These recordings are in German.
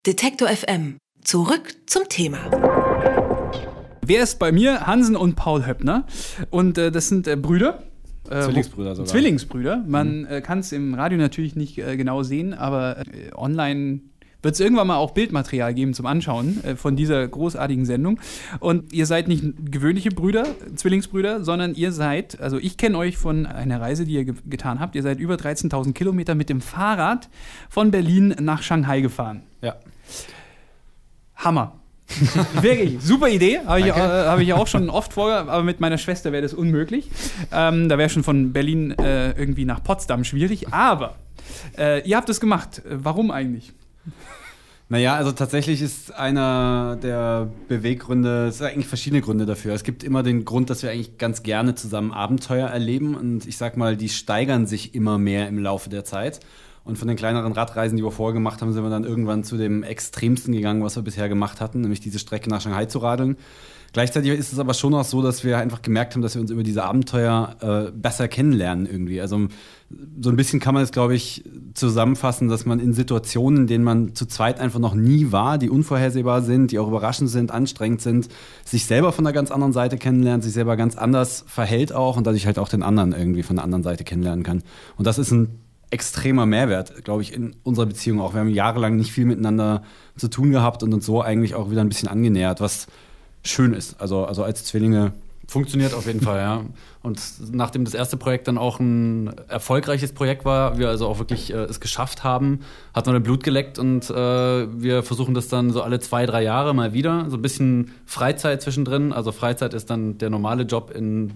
Detektor FM. Zurück zum Thema. Wer ist bei mir? Hansen und Paul Höppner. Und das sind Brüder. Zwillingsbrüder sogar. Zwillingsbrüder. Man kann es im Radio natürlich nicht genau sehen, aber online wird es irgendwann mal auch Bildmaterial geben zum Anschauen von dieser großartigen Sendung. Und ihr seid nicht gewöhnliche Brüder, Zwillingsbrüder, sondern ihr seid, also ich kenne euch von einer Reise, die ihr getan habt. Ihr seid über 13.000 Kilometer mit dem Fahrrad von Berlin nach Shanghai gefahren. Ja. Hammer. Wirklich, super Idee. Habe ich auch schon oft vor, aber mit meiner Schwester wäre das unmöglich. Da wäre schon von Berlin irgendwie nach Potsdam schwierig. Aber ihr habt es gemacht. Warum eigentlich? Naja, also tatsächlich ist einer der Beweggründe, es sind eigentlich verschiedene Gründe dafür. Es gibt immer den Grund, dass wir eigentlich ganz gerne zusammen Abenteuer erleben. Und ich sag mal, die steigern sich immer mehr im Laufe der Zeit. Und von den kleineren Radreisen, die wir vorher gemacht haben, sind wir dann irgendwann zu dem Extremsten gegangen, was wir bisher gemacht hatten, nämlich diese Strecke nach Shanghai zu radeln. Gleichzeitig ist es aber schon auch so, dass wir einfach gemerkt haben, dass wir uns über diese Abenteuer besser kennenlernen irgendwie. Also so ein bisschen kann man es, glaube ich, zusammenfassen, dass man in Situationen, in denen man zu zweit einfach noch nie war, die unvorhersehbar sind, die auch überraschend sind, anstrengend sind, sich selber von einer ganz anderen Seite kennenlernt, sich selber ganz anders verhält auch und dadurch halt auch den anderen irgendwie von der anderen Seite kennenlernen kann. Und das ist ein extremer Mehrwert, glaube ich, in unserer Beziehung auch. Wir haben jahrelang nicht viel miteinander zu tun gehabt und uns so eigentlich auch wieder ein bisschen angenähert, was schön ist. Also als Zwillinge. Funktioniert auf jeden Fall, ja. Und nachdem das erste Projekt dann auch ein erfolgreiches Projekt war, wir also auch wirklich es geschafft haben, hat man Blut geleckt und wir versuchen das dann so alle 2-3 Jahre mal wieder. So ein bisschen Freizeit zwischendrin. Also Freizeit ist dann der normale Job in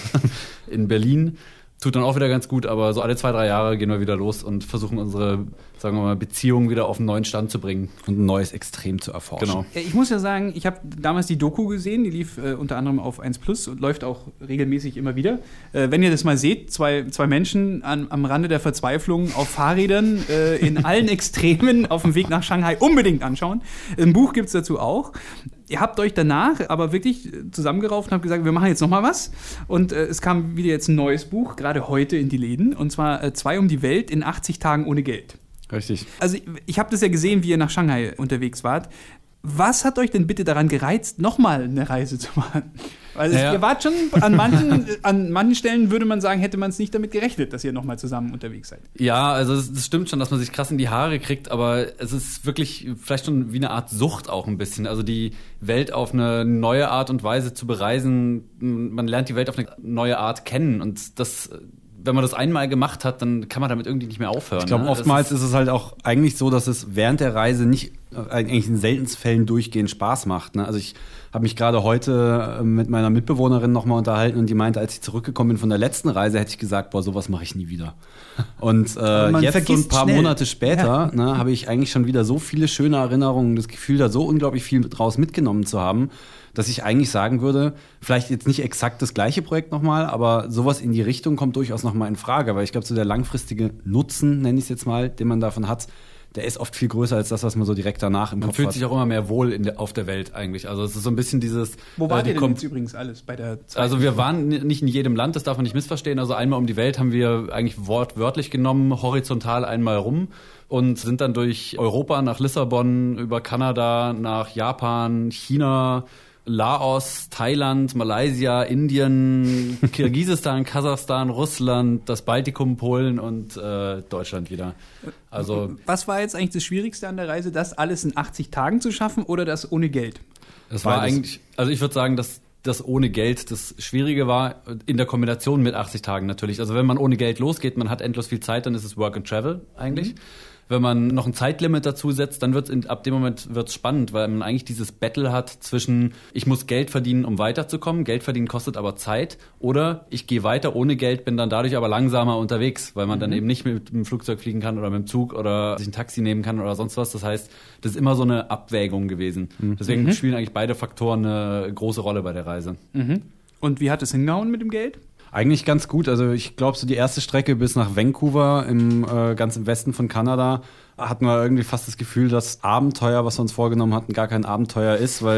Berlin. Tut dann auch wieder ganz gut, aber so alle 2-3 Jahre gehen wir wieder los und versuchen unsere, sagen wir mal, Beziehung wieder auf einen neuen Stand zu bringen. Und ein neues Extrem zu erforschen. Genau. Ich muss ja sagen, ich habe damals die Doku gesehen, die lief unter anderem auf 1+ und läuft auch regelmäßig immer wieder. Wenn ihr das mal seht, zwei Menschen am Rande der Verzweiflung auf Fahrrädern in allen Extremen auf dem Weg nach Shanghai unbedingt anschauen. Ein Buch gibt es dazu auch. Ihr habt euch danach aber wirklich zusammengerauft und habt gesagt, wir machen jetzt noch mal was. Und es kam wieder jetzt ein neues Buch, gerade heute in die Läden. Und zwar 2 um die Welt in 80 Tagen ohne Geld. Richtig. Also ich habe das ja gesehen, wie ihr nach Shanghai unterwegs wart. Was hat euch denn bitte daran gereizt, nochmal eine Reise zu machen? Weil ihr wart schon an manchen Stellen, würde man sagen, hätte man es nicht damit gerechnet, dass ihr nochmal zusammen unterwegs seid. Ja, also das stimmt schon, dass man sich krass in die Haare kriegt, aber es ist wirklich vielleicht schon wie eine Art Sucht auch ein bisschen. Also die Welt auf eine neue Art und Weise zu bereisen, man lernt die Welt auf eine neue Art kennen und das, wenn man das einmal gemacht hat, dann kann man damit irgendwie nicht mehr aufhören. Ich glaube, oftmals ist es halt auch eigentlich so, dass es während der Reise nicht eigentlich in seltensten Fällen durchgehend Spaß macht. Ne? Also ich habe mich gerade heute mit meiner Mitbewohnerin nochmal unterhalten und die meinte, als ich zurückgekommen bin von der letzten Reise, hätte ich gesagt, boah, sowas mache ich nie wieder. Und jetzt so ein paar Monate später habe ich eigentlich schon wieder so viele schöne Erinnerungen, das Gefühl, da so unglaublich viel draus mitgenommen zu haben, dass ich eigentlich sagen würde, vielleicht jetzt nicht exakt das gleiche Projekt nochmal, aber sowas in die Richtung kommt durchaus nochmal in Frage. Weil ich glaube, so der langfristige Nutzen, nenne ich es jetzt mal, den man davon hat, der ist oft viel größer als das, was man so direkt danach im Kopf hat. Man fühlt sich auch immer mehr wohl auf der Welt eigentlich. Also es ist so ein bisschen dieses... Wo wart ihr denn jetzt übrigens alles bei der Zeit? Also wir waren nicht in jedem Land, das darf man nicht missverstehen. Also einmal um die Welt haben wir eigentlich wortwörtlich genommen, horizontal einmal rum und sind dann durch Europa nach Lissabon, über Kanada, nach Japan, China, Laos, Thailand, Malaysia, Indien, Kirgisistan, Kasachstan, Russland, das Baltikum, Polen und Deutschland wieder. Also was war jetzt eigentlich das Schwierigste an der Reise, das alles in 80 Tagen zu schaffen oder das ohne Geld? Das war eigentlich, also ich würde sagen, dass das ohne Geld das Schwierige war, in der Kombination mit 80 Tagen natürlich. Also wenn man ohne Geld losgeht, man hat endlos viel Zeit, dann ist es Work and Travel eigentlich. Wenn man noch ein Zeitlimit dazu setzt, dann ab dem Moment wird's spannend, weil man eigentlich dieses Battle hat zwischen, ich muss Geld verdienen, um weiterzukommen, Geld verdienen kostet aber Zeit, oder ich gehe weiter ohne Geld, bin dann dadurch aber langsamer unterwegs, weil man dann eben nicht mit dem Flugzeug fliegen kann oder mit dem Zug oder sich ein Taxi nehmen kann oder sonst was. Das heißt, das ist immer so eine Abwägung gewesen. Deswegen spielen eigentlich beide Faktoren eine große Rolle bei der Reise. Und wie hat es hingehauen mit dem Geld? Eigentlich ganz gut. Also ich glaube, so die erste Strecke bis nach Vancouver ganz im Westen von Kanada hatten wir irgendwie fast das Gefühl, dass Abenteuer, was wir uns vorgenommen hatten, gar kein Abenteuer ist, weil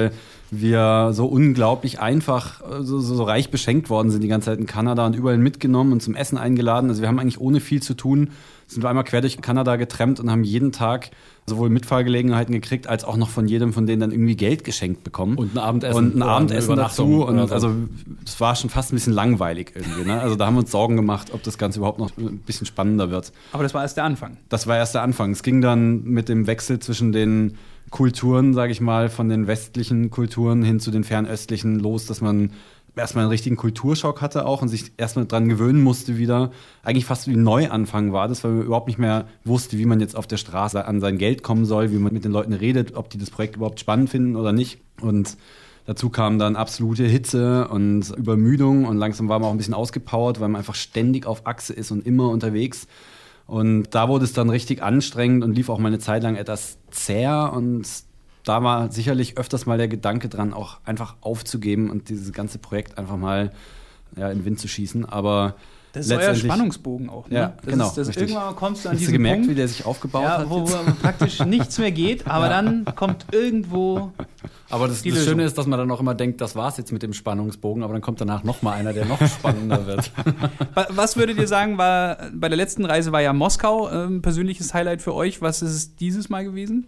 wir so unglaublich einfach, so reich beschenkt worden sind die ganze Zeit in Kanada und überall mitgenommen und zum Essen eingeladen. Also wir haben eigentlich ohne viel zu tun, sind wir einmal quer durch Kanada getrampt und haben jeden Tag sowohl Mitfahrgelegenheiten gekriegt, als auch noch von jedem von denen dann irgendwie Geld geschenkt bekommen. Und ein Abendessen. Und ein Abendessen dazu. Und so. also es war schon fast ein bisschen langweilig irgendwie. Ne? Also da haben wir uns Sorgen gemacht, ob das Ganze überhaupt noch ein bisschen spannender wird. Aber das war erst der Anfang. Das war erst der Anfang. Es ging dann mit dem Wechsel zwischen den Kulturen, sage ich mal, von den westlichen Kulturen hin zu den fernöstlichen los, dass man erstmal einen richtigen Kulturschock hatte auch und sich erstmal dran gewöhnen musste wieder. Eigentlich fast wie ein Neuanfang war das, weil man überhaupt nicht mehr wusste, wie man jetzt auf der Straße an sein Geld kommen soll, wie man mit den Leuten redet, ob die das Projekt überhaupt spannend finden oder nicht. Und dazu kam dann absolute Hitze und Übermüdung und langsam war man auch ein bisschen ausgepowert, weil man einfach ständig auf Achse ist und immer unterwegs. Und da wurde es dann richtig anstrengend und lief auch mal eine Zeit lang etwas zäh und da war sicherlich öfters mal der Gedanke dran, auch einfach aufzugeben und dieses ganze Projekt einfach mal in den Wind zu schießen. Aber das ist euer Spannungsbogen auch. Ne? Ja, genau. Irgendwann kommst du an Hast du diesen gemerkt, Punkt, wie der sich aufgebaut hat? wo praktisch nichts mehr geht, aber dann kommt irgendwo. Aber das Schöne ist, dass man dann auch immer denkt, das war's jetzt mit dem Spannungsbogen, aber dann kommt danach noch mal einer, der noch spannender wird. Was würdet ihr sagen, war bei der letzten Reise war ja Moskau ein persönliches Highlight für euch. Was ist es dieses Mal gewesen?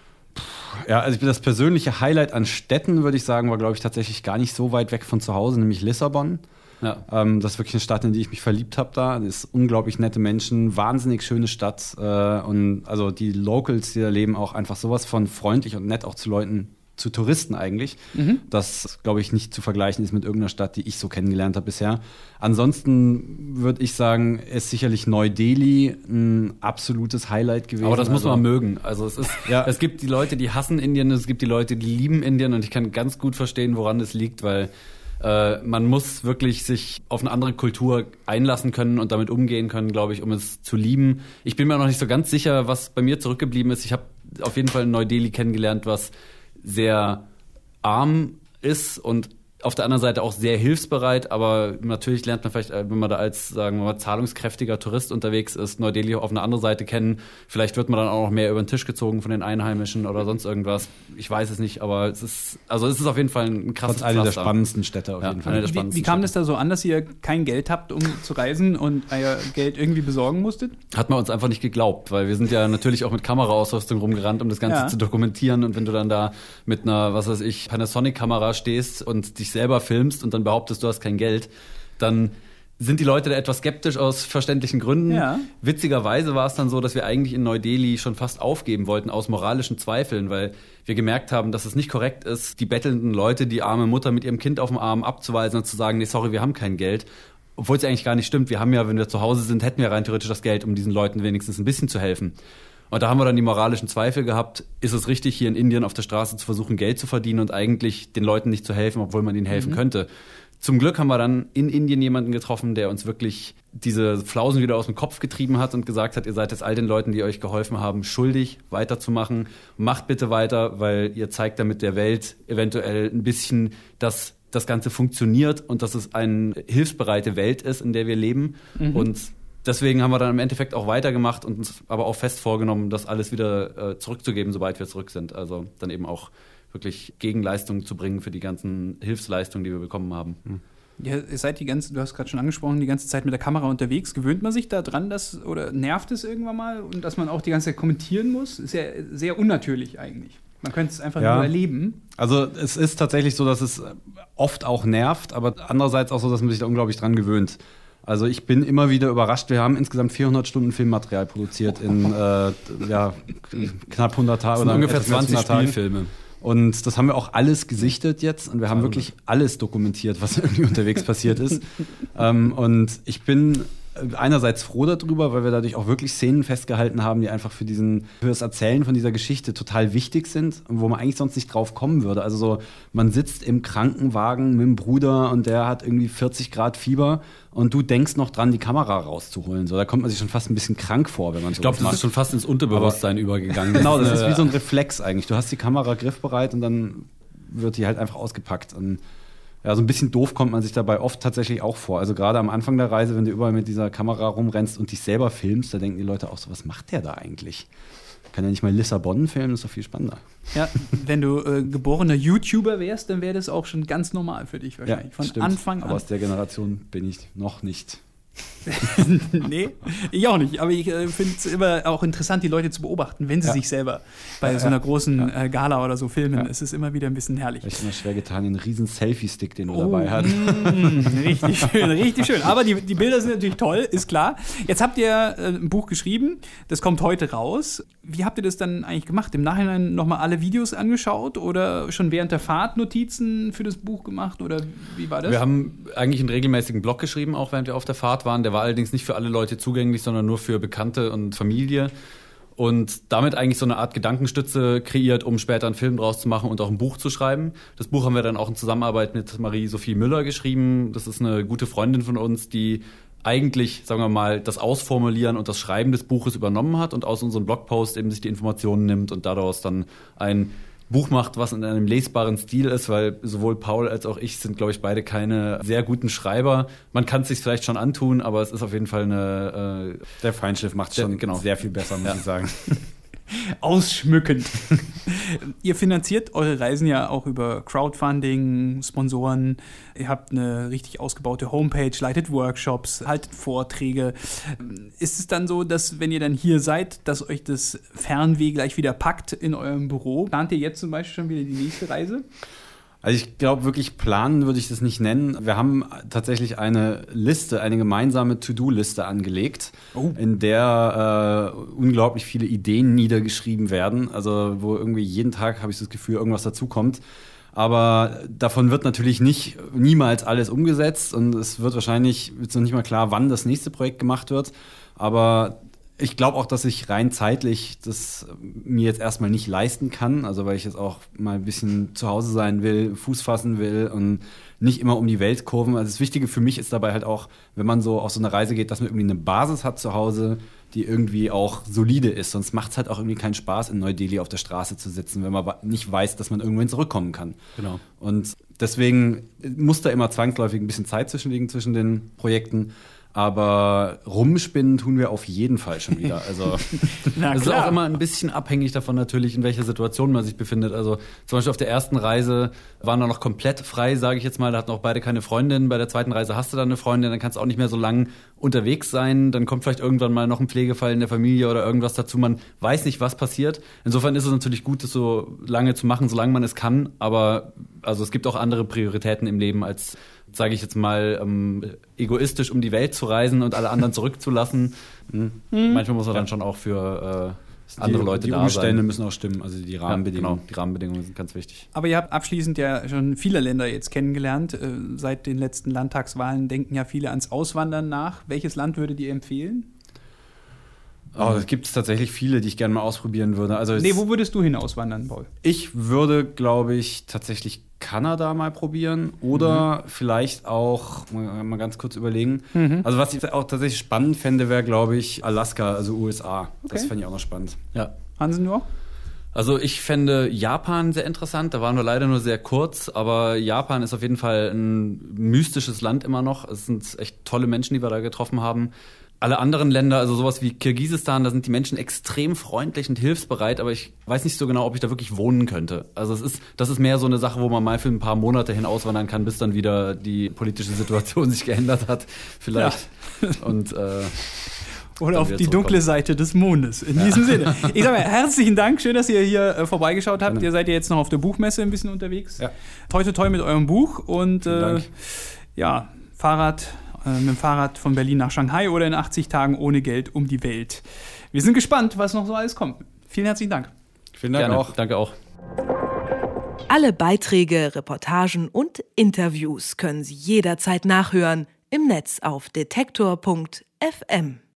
Ja, also das persönliche Highlight an Städten, würde ich sagen, war, glaube ich, tatsächlich gar nicht so weit weg von zu Hause, nämlich Lissabon. Ja. Das ist wirklich eine Stadt, in die ich mich verliebt habe da. Das ist unglaublich nette Menschen, wahnsinnig schöne Stadt. Und also die Locals, die da leben, auch einfach sowas von freundlich und nett auch zu Leuten, zu Touristen eigentlich. Das, glaube ich, nicht zu vergleichen ist mit irgendeiner Stadt, die ich so kennengelernt habe bisher. Ansonsten würde ich sagen, ist sicherlich Neu-Delhi ein absolutes Highlight gewesen. Aber das muss man mögen. Also es ist, Ja. Es gibt die Leute, die hassen Indien, es gibt die Leute, die lieben Indien und ich kann ganz gut verstehen, woran das liegt, weil man muss wirklich sich auf eine andere Kultur einlassen können und damit umgehen können, glaube ich, um es zu lieben. Ich bin mir noch nicht so ganz sicher, was bei mir zurückgeblieben ist. Ich habe auf jeden Fall in Neu-Delhi kennengelernt, was sehr arm ist und auf der anderen Seite auch sehr hilfsbereit, aber natürlich lernt man vielleicht, wenn man da als, sagen wir mal, zahlungskräftiger Tourist unterwegs ist, Neu-Delhi auf eine andere Seite kennen. Vielleicht wird man dann auch noch mehr über den Tisch gezogen von den Einheimischen oder sonst irgendwas. Ich weiß es nicht, aber es ist auf jeden Fall ein krasses eine der Pflaster. spannendsten Städte auf Ja, jeden eine Fall. der spannendsten Wie kam das da so an, dass ihr kein Geld habt, um zu reisen und euer Geld irgendwie besorgen musstet? Hat man uns einfach nicht geglaubt, weil wir sind ja natürlich auch mit Kameraausrüstung rumgerannt, um das Ganze Ja. zu dokumentieren. Und wenn du dann da mit einer, was weiß ich, Panasonic-Kamera stehst und dich selber filmst und dann behauptest, du hast kein Geld, dann sind die Leute da etwas skeptisch aus verständlichen Gründen. Ja. Witzigerweise war es dann so, dass wir eigentlich in Neu-Delhi schon fast aufgeben wollten aus moralischen Zweifeln, weil wir gemerkt haben, dass es nicht korrekt ist, die bettelnden Leute, die arme Mutter mit ihrem Kind auf dem Arm abzuweisen und zu sagen, nee, sorry, wir haben kein Geld. Obwohl es eigentlich gar nicht stimmt. Wir haben ja, wenn wir zu Hause sind, hätten wir rein theoretisch das Geld, um diesen Leuten wenigstens ein bisschen zu helfen. Und da haben wir dann die moralischen Zweifel gehabt, ist es richtig, hier in Indien auf der Straße zu versuchen, Geld zu verdienen und eigentlich den Leuten nicht zu helfen, obwohl man ihnen helfen könnte. Zum Glück haben wir dann in Indien jemanden getroffen, der uns wirklich diese Flausen wieder aus dem Kopf getrieben hat und gesagt hat, ihr seid jetzt all den Leuten, die euch geholfen haben, schuldig, weiterzumachen. Macht bitte weiter, weil ihr zeigt damit der Welt eventuell ein bisschen, dass das Ganze funktioniert und dass es eine hilfsbereite Welt ist, in der wir leben. Und deswegen haben wir dann im Endeffekt auch weitergemacht und uns aber auch fest vorgenommen, das alles wieder zurückzugeben, sobald wir zurück sind. Also dann eben auch wirklich Gegenleistungen zu bringen für die ganzen Hilfsleistungen, die wir bekommen haben. Ja, ihr seid du hast gerade schon angesprochen, die ganze Zeit mit der Kamera unterwegs. Gewöhnt man sich da dran, oder nervt es irgendwann mal? Und dass man auch die ganze Zeit kommentieren muss? Ist ja sehr unnatürlich eigentlich. Man könnte es einfach nur erleben. Also es ist tatsächlich so, dass es oft auch nervt, aber andererseits auch so, dass man sich da unglaublich dran gewöhnt. Also ich bin immer wieder überrascht. Wir haben insgesamt 400 Stunden Filmmaterial produziert in knapp 100 Tagen. Das sind ungefähr 20 Spielfilme. Und das haben wir auch alles gesichtet jetzt und wir haben wirklich alles dokumentiert, was irgendwie unterwegs passiert ist. Und ich bin einerseits froh darüber, weil wir dadurch auch wirklich Szenen festgehalten haben, die einfach für das Erzählen von dieser Geschichte total wichtig sind und wo man eigentlich sonst nicht drauf kommen würde. Also so, man sitzt im Krankenwagen mit dem Bruder und der hat irgendwie 40 Grad Fieber und du denkst noch dran, die Kamera rauszuholen. So, da kommt man sich schon fast ein bisschen krank vor, wenn man so Ich glaube, das ist schon fast ins Unterbewusstsein übergegangen. Genau, das ist wie so ein Reflex eigentlich. Du hast die Kamera griffbereit und dann wird die halt einfach ausgepackt. Und ja, so ein bisschen doof kommt man sich dabei oft tatsächlich auch vor. Also gerade am Anfang der Reise, wenn du überall mit dieser Kamera rumrennst und dich selber filmst, da denken die Leute auch so, was macht der da eigentlich? Kann ja nicht mal Lissabon filmen, das ist doch viel spannender. Ja, wenn du geborener YouTuber wärst, dann wäre das auch schon ganz normal für dich wahrscheinlich. Von stimmt. Anfang an. Aber aus der Generation bin ich noch nicht. Nee, ich auch nicht. Aber ich finde es immer auch interessant, die Leute zu beobachten, wenn sie sich selber bei so einer großen Gala oder so filmen. Es ist immer wieder ein bisschen herrlich. Ich immer schwer getan, den riesen Selfie-Stick, den du dabei hast. Richtig schön, richtig schön. Aber die Bilder sind natürlich toll, ist klar. Jetzt habt ihr ein Buch geschrieben, das kommt heute raus. Wie habt ihr das dann eigentlich gemacht? Im Nachhinein nochmal alle Videos angeschaut oder schon während der Fahrt Notizen für das Buch gemacht? Oder wie war das? Wir haben eigentlich einen regelmäßigen Blog geschrieben, auch während wir auf der Fahrt waren. Der war allerdings nicht für alle Leute zugänglich, sondern nur für Bekannte und Familie. Und damit eigentlich so eine Art Gedankenstütze kreiert, um später einen Film draus zu machen und auch ein Buch zu schreiben. Das Buch haben wir dann auch in Zusammenarbeit mit Marie-Sophie Müller geschrieben. Das ist eine gute Freundin von uns, die eigentlich, sagen wir mal, das Ausformulieren und das Schreiben des Buches übernommen hat und aus unserem Blogpost eben sich die Informationen nimmt und daraus dann ein Buch macht, was in einem lesbaren Stil ist, weil sowohl Paul als auch ich sind, glaube ich, beide keine sehr guten Schreiber. Man kann es sich vielleicht schon antun, aber es ist auf jeden Fall eine... Der Feinschliff macht es schon sehr viel besser, muss ich sagen. Ausschmückend. Ihr finanziert eure Reisen ja auch über Crowdfunding, Sponsoren. Ihr habt eine richtig ausgebaute Homepage, leitet Workshops, haltet Vorträge. Ist es dann so, dass wenn ihr dann hier seid, dass euch das Fernweh gleich wieder packt in eurem Büro? Plant ihr jetzt zum Beispiel schon wieder die nächste Reise? Also ich glaube wirklich, planen würde ich das nicht nennen. Wir haben tatsächlich eine Liste, eine gemeinsame To-Do-Liste angelegt, in der unglaublich viele Ideen niedergeschrieben werden. Also wo irgendwie jeden Tag, habe ich das Gefühl, irgendwas dazukommt. Aber davon wird natürlich niemals alles umgesetzt und es wird wahrscheinlich jetzt noch nicht mal klar, wann das nächste Projekt gemacht wird. Aber ich glaube auch, dass ich rein zeitlich das mir jetzt erstmal nicht leisten kann, also weil ich jetzt auch mal ein bisschen zu Hause sein will, Fuß fassen will und nicht immer um die Welt kurven. Also das Wichtige für mich ist dabei halt auch, wenn man so auf so eine Reise geht, dass man irgendwie eine Basis hat zu Hause, die irgendwie auch solide ist. Sonst macht es halt auch irgendwie keinen Spaß, in Neu-Delhi auf der Straße zu sitzen, wenn man nicht weiß, dass man irgendwann zurückkommen kann. Genau. Und deswegen muss da immer zwangsläufig ein bisschen Zeit zwischenliegen zwischen den Projekten. Aber rumspinnen tun wir auf jeden Fall schon wieder. Also es ist auch immer ein bisschen abhängig davon natürlich, in welcher Situation man sich befindet. Also zum Beispiel auf der ersten Reise waren wir noch komplett frei, sage ich jetzt mal. Da hatten auch beide keine Freundin. Bei der zweiten Reise hast du dann eine Freundin, dann kannst du auch nicht mehr so lang unterwegs sein. Dann kommt vielleicht irgendwann mal noch ein Pflegefall in der Familie oder irgendwas dazu. Man weiß nicht, was passiert. Insofern ist es natürlich gut, das so lange zu machen, solange man es kann. Aber also es gibt auch andere Prioritäten im Leben als, sage ich jetzt mal, egoistisch um die Welt zu reisen und alle anderen zurückzulassen. Manchmal muss man dann schon auch für andere Leute da sein. Die Umstände müssen auch stimmen, also die Rahmenbedingungen. Ja, genau. Die Rahmenbedingungen sind ganz wichtig. Aber ihr habt abschließend ja schon viele Länder jetzt kennengelernt. Seit den letzten Landtagswahlen denken ja viele ans Auswandern nach. Welches Land würdet ihr empfehlen? Oh, es gibt tatsächlich viele, die ich gerne mal ausprobieren würde. Also wo würdest du hin auswandern, Paul? Ich würde, glaube ich, tatsächlich Kanada mal probieren oder vielleicht auch, mal ganz kurz überlegen. Also was ich auch tatsächlich spannend fände, wäre, glaube ich, Alaska, also USA. Okay. Das fände ich auch noch spannend. Ja. Hansen, du auch? Also ich fände Japan sehr interessant, da waren wir leider nur sehr kurz, aber Japan ist auf jeden Fall ein mystisches Land immer noch. Es sind echt tolle Menschen, die wir da getroffen haben. Alle anderen Länder, also sowas wie Kirgisistan, da sind die Menschen extrem freundlich und hilfsbereit, aber ich weiß nicht so genau, ob ich da wirklich wohnen könnte. Also das ist mehr so eine Sache, wo man mal für ein paar Monate hin auswandern kann, bis dann wieder die politische Situation sich geändert hat, vielleicht. Ja. Und oder auf die dunkle Seite des Mondes. In diesem Sinne. Ich sage mal, herzlichen Dank. Schön, dass ihr hier vorbeigeschaut habt. Ihr seid ja jetzt noch auf der Buchmesse ein bisschen unterwegs. Ja. Toi, toi, toi mit eurem Buch. Und ja, mit dem Fahrrad von Berlin nach Shanghai oder in 80 Tagen ohne Geld um die Welt. Wir sind gespannt, was noch so alles kommt. Vielen herzlichen Dank. Vielen Dank auch. Danke auch. Alle Beiträge, Reportagen und Interviews können Sie jederzeit nachhören im Netz auf detektor.fm.